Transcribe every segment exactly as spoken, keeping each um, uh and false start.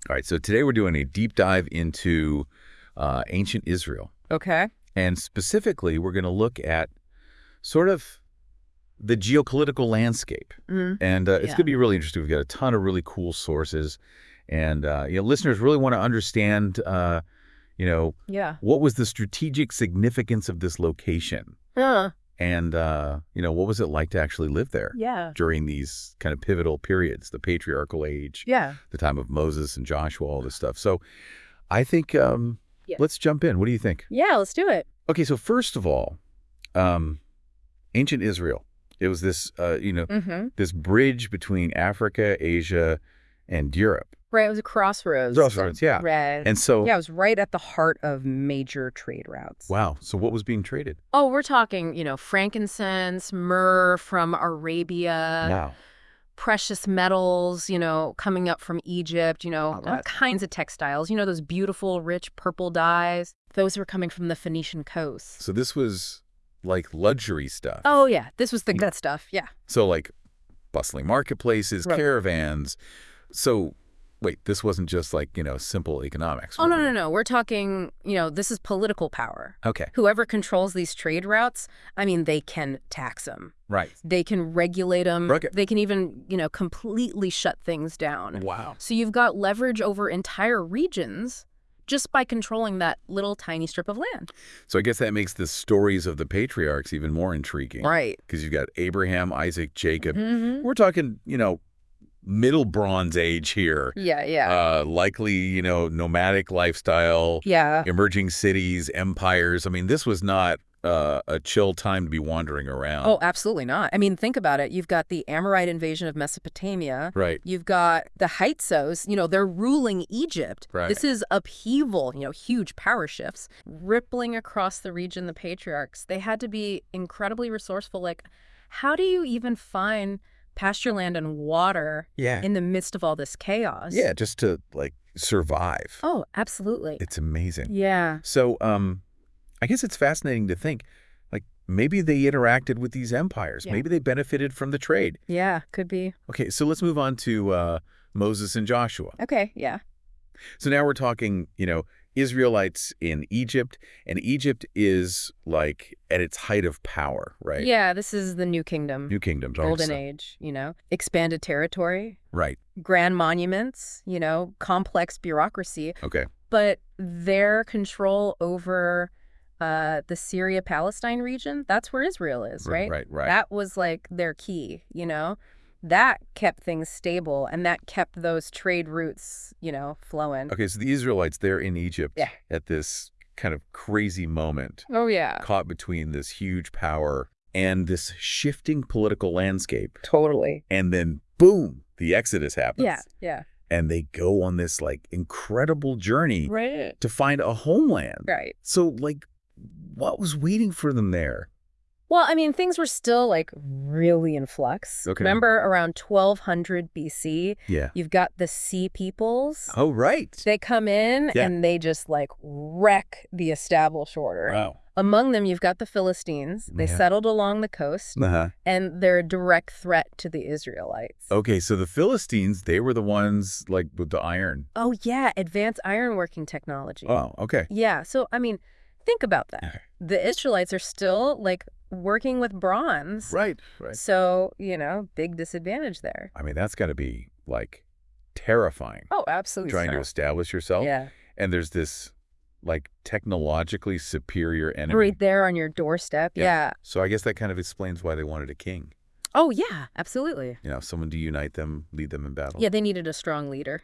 All right, so today we're doing a deep dive into uh, ancient Israel. Okay. And specifically, we're going to look at sort of the geopolitical landscape. Mm. And uh, it's Yeah. going to be really interesting. We've got a ton of really cool sources. And uh, you know, listeners really want to understand, uh, you know, Yeah. what was the strategic significance of this location? Uh, And, uh, you know, what was it like to actually live there yeah. during these kind of pivotal periods, the patriarchal age, Yeah. the time of Moses and Joshua, all this stuff. So I think um, Yeah. let's jump in. What do you think? Yeah, let's do it. Okay, so first of all, um, ancient Israel, it was this, uh, you know, Mm-hmm. this bridge between Africa, Asia, and Europe. Right, it was a crossroads. Crossroads, yeah. Right. And so, Yeah, it was right at the heart of major trade routes. wow, so what was being traded? Oh, we're talking, you know, frankincense, myrrh from Arabia, Wow. precious metals, you know, coming up from Egypt, you know, Oh, all that's- kinds of textiles. You know, those beautiful, rich purple dyes. Those were coming from the Phoenician coast. So this was like luxury stuff. Oh, yeah, this was the good stuff. Yeah. So like bustling marketplaces, Right. caravans. So wait, this wasn't just like, you know, simple economics. Oh, no, no, no. We're talking, you know, this is political power. Okay, Whoever controls these trade routes, I mean, they can tax them. right. They can regulate them. Okay. They can even, you know, completely shut things down. Wow. So you've got leverage over entire regions just by controlling that little tiny strip of land. So I guess that makes the stories of the patriarchs even more intriguing. Right. Because you've got Abraham, Isaac, Jacob. Mm-hmm. We're talking, you know, middle Bronze Age here. Yeah, yeah. Uh, likely, you know, nomadic lifestyle, yeah. emerging cities, empires. I mean, this was not uh, a chill time to be wandering around. Oh, absolutely not. I mean, think about it. You've got the Amorite invasion of Mesopotamia. Right. You've got the Hyksos, you know, they're ruling Egypt. Right. This is upheaval, you know, huge power shifts rippling across the region, the patriarchs. They had to be incredibly resourceful. Like, how do you even find pasture land and water Yeah. in the midst of all this chaos? Yeah, just to, like, survive. Oh, absolutely. It's amazing. Yeah. So, um, I guess it's fascinating to think, like, maybe they interacted with these empires. Yeah. Maybe they benefited from the trade. Yeah, could be. Okay, so let's move on to uh, Moses and Joshua. Okay, yeah. So now we're talking, you know, Israelites in Egypt, and Egypt is, like, at its height of power, right? Yeah, this is the New Kingdom. New kingdoms. aren't Golden so- Age, you know, expanded territory, Right. grand monuments, you know, complex bureaucracy. Okay. But their control over uh, the Syria-Palestine region, that's where Israel is, right? Right, right. That was like their key, you know? That kept things stable, and that kept those trade routes, you know, flowing. Okay, so the Israelites, they're in Egypt Yeah. at this kind of crazy moment, Oh, yeah. caught between this huge power and this shifting political landscape. Totally. And then, boom, the Exodus happens. Yeah, yeah. And they go on this, like, incredible journey Right. to find a homeland. Right. So, like, what was waiting for them there? Well, I mean, things were still, like, really in flux. Okay. Remember, around twelve hundred B C, Yeah. you've got the Sea Peoples. Oh, right. They come in, Yeah. and they just, like, wreck the established order. Wow. Among them, you've got the Philistines. They Yeah. settled along the coast, Uh-huh. and they're a direct threat to the Israelites. Okay, so the Philistines, they were the ones, like, with the iron. Oh, yeah, advanced ironworking technology. Oh, okay. Yeah, so, I mean, think about that. Okay. The Israelites are still, like, working with bronze. Right, right. So, you know, big disadvantage there. I mean, that's got to be, like, terrifying. Oh, absolutely. Trying to so. establish yourself. Yeah. And there's this, like, technologically superior enemy. Right there on your doorstep. Yeah. Yeah. So I guess that kind of explains why they wanted a king. Oh, yeah, absolutely. You know, someone to unite them, lead them in battle. Yeah, they needed a strong leader.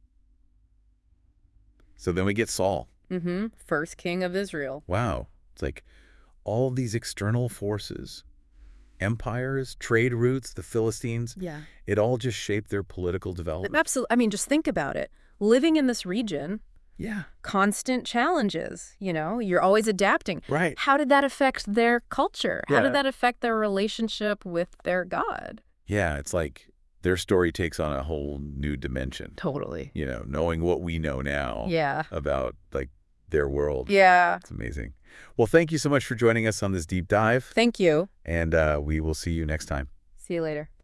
So then we get Saul. Mm-hmm. First king of Israel. Wow. It's like all these external forces, empires, trade routes, the Philistines, Yeah. it all just shaped their political development. Absolutely. I mean, just think about it. Living in this region, Yeah. constant challenges, you know, you're always adapting. Right. How did that affect their culture? How Yeah. did that affect their relationship with their God? Yeah. It's like their story takes on a whole new dimension. Totally. You know, knowing what we know now Yeah. about, like, their world. Yeah. It's amazing. Well, thank you so much for joining us on this deep dive, Thank you. and uh, we will see you next time. See you later.